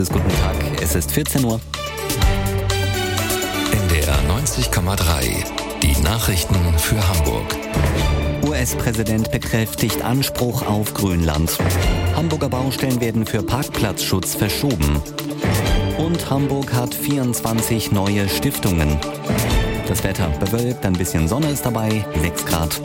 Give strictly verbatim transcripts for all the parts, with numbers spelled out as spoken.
Guten Tag, es ist vierzehn Uhr. N D R neunzig Komma drei, die Nachrichten für Hamburg. U S-Präsident bekräftigt Anspruch auf Grönland. Hamburger Baustellen werden für Parkplatzschutz verschoben. Und Hamburg hat vierundzwanzig neue Stiftungen. Das Wetter bewölkt, ein bisschen Sonne ist dabei, sechs Grad.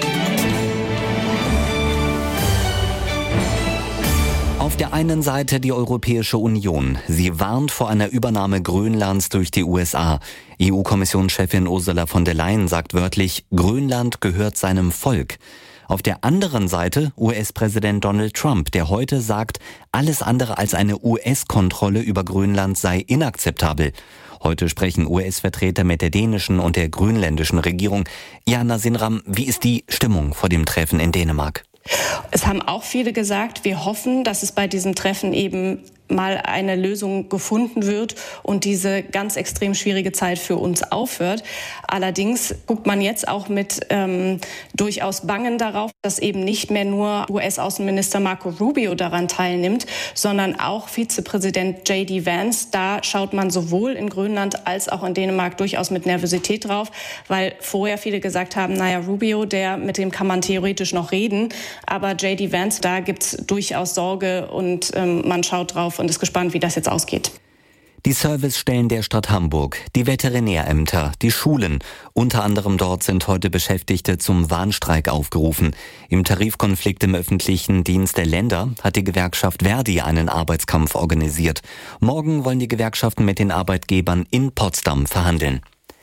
Auf der einen Seite die Europäische Union. Sie warnt vor einer Übernahme Grönlands durch die U S A. E U-Kommissionschefin Ursula von der Leyen sagt wörtlich, Grönland gehört seinem Volk. Auf der anderen Seite U S-Präsident Donald Trump, der heute sagt, alles andere als eine U S-Kontrolle über Grönland sei inakzeptabel. Heute sprechen U S-Vertreter mit der dänischen und der grönländischen Regierung. Jana Sinram, wie ist die Stimmung vor dem Treffen in Dänemark? Es haben auch viele gesagt, wir hoffen, dass es bei diesem Treffen eben mal eine Lösung gefunden wird und diese ganz extrem schwierige Zeit für uns aufhört. Allerdings guckt man jetzt auch mit ähm, durchaus Bangen darauf, dass eben nicht mehr nur U S-Außenminister Marco Rubio daran teilnimmt, sondern auch Vizepräsident J D Vance. Da schaut man sowohl in Grönland als auch in Dänemark durchaus mit Nervosität drauf, weil vorher viele gesagt haben, naja, Rubio, der, mit dem kann man theoretisch noch reden, aber J D Vance, da gibt's durchaus Sorge und ähm, man schaut drauf und ist gespannt, wie das jetzt ausgeht. Die Servicestellen der Stadt Hamburg, die Veterinärämter, die Schulen. Unter anderem dort sind heute Beschäftigte zum Warnstreik aufgerufen. Im Tarifkonflikt im öffentlichen Dienst der Länder hat die Gewerkschaft Verdi einen Arbeitskampf organisiert. Morgen wollen die Gewerkschaften mit den Arbeitgebern in Potsdam verhandeln.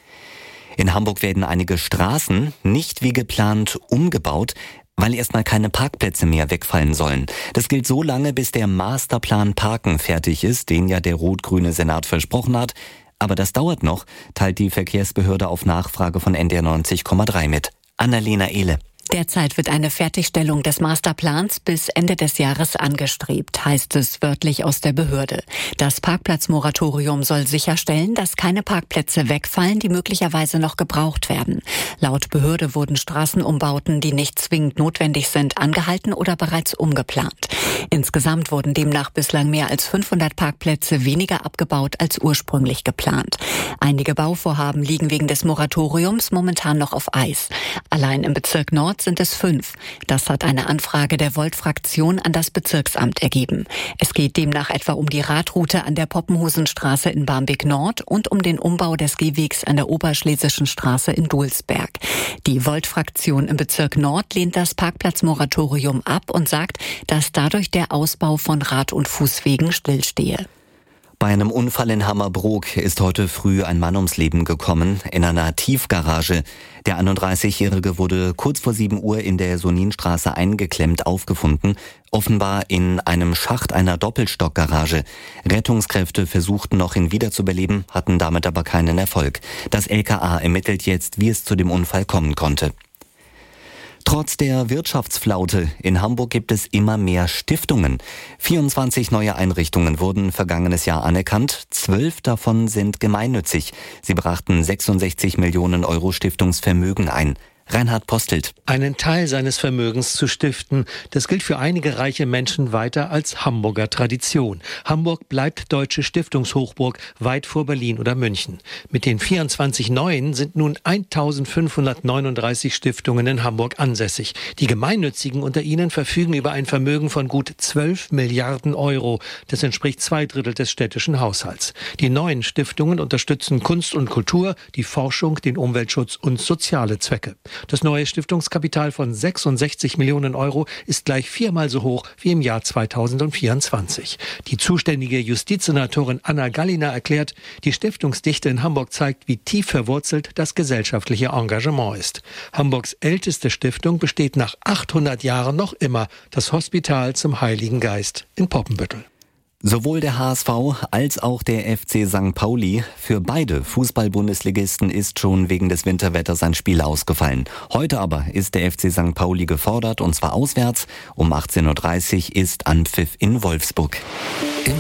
In Hamburg werden einige Straßen nicht wie geplant umgebaut, weil erstmal keine Parkplätze mehr wegfallen sollen. Das gilt so lange, bis der Masterplan Parken fertig ist, den ja der rot-grüne Senat versprochen hat. Aber das dauert noch, teilt die Verkehrsbehörde auf Nachfrage von N D R neunzig Komma drei mit. Annalena Ehle. Derzeit wird eine Fertigstellung des Masterplans bis Ende des Jahres angestrebt, heißt es wörtlich aus der Behörde. Das Parkplatzmoratorium soll sicherstellen, dass keine Parkplätze wegfallen, die möglicherweise noch gebraucht werden. Laut Behörde wurden Straßenumbauten, die nicht zwingend notwendig sind, angehalten oder bereits umgeplant. Insgesamt wurden demnach bislang mehr als fünfhundert Parkplätze weniger abgebaut als ursprünglich geplant. Einige Bauvorhaben liegen wegen des Moratoriums momentan noch auf Eis. Allein im Bezirk Nord sind es fünf. Das hat eine Anfrage der Volt-Fraktion an das Bezirksamt ergeben. Es geht demnach etwa um die Radroute an der Poppenhusenstraße in Barmbek Nord und um den Umbau des Gehwegs an der Oberschlesischen Straße in Dulsberg. Die Volt-Fraktion im Bezirk Nord lehnt das Parkplatzmoratorium ab und sagt, dass dadurch der Ausbau von Rad- und Fußwegen stillstehe. Bei einem Unfall in Hammerbrook ist heute früh ein Mann ums Leben gekommen, in einer Tiefgarage. Der einunddreißigjährige wurde kurz vor sieben Uhr in der Soninstraße eingeklemmt aufgefunden, offenbar in einem Schacht einer Doppelstockgarage. Rettungskräfte versuchten noch, ihn wiederzubeleben, hatten damit aber keinen Erfolg. Das L K A ermittelt jetzt, wie es zu dem Unfall kommen konnte. Trotz der Wirtschaftsflaute in Hamburg gibt es immer mehr Stiftungen. vierundzwanzig neue Einrichtungen wurden vergangenes Jahr anerkannt. Zwölf davon sind gemeinnützig. Sie brachten sechsundsechzig Millionen Euro Stiftungsvermögen ein. Reinhard Postelt. Einen Teil seines Vermögens zu stiften, das gilt für einige reiche Menschen weiter als Hamburger Tradition. Hamburg bleibt deutsche Stiftungshochburg, weit vor Berlin oder München. Mit den vierundzwanzig neuen sind nun eintausendfünfhundertneununddreißig Stiftungen in Hamburg ansässig. Die Gemeinnützigen unter ihnen verfügen über ein Vermögen von gut zwölf Milliarden Euro. Das entspricht zwei Drittel des städtischen Haushalts. Die neuen Stiftungen unterstützen Kunst und Kultur, die Forschung, den Umweltschutz und soziale Zwecke. Das neue Stiftungskapital von sechsundsechzig Millionen Euro ist gleich viermal so hoch wie im Jahr zweitausendvierundzwanzig. Die zuständige Justizsenatorin Anna Gallina erklärt, die Stiftungsdichte in Hamburg zeigt, wie tief verwurzelt das gesellschaftliche Engagement ist. Hamburgs älteste Stiftung besteht nach achthundert Jahren noch immer, das Hospital zum Heiligen Geist in Poppenbüttel. Sowohl der H S V als auch der F C Sankt Pauli, für beide Fußball-Bundesligisten ist schon wegen des Winterwetters ein Spiel ausgefallen. Heute aber ist der F C Sankt Pauli gefordert, und zwar auswärts. Um achtzehn Uhr dreißig ist Anpfiff in Wolfsburg.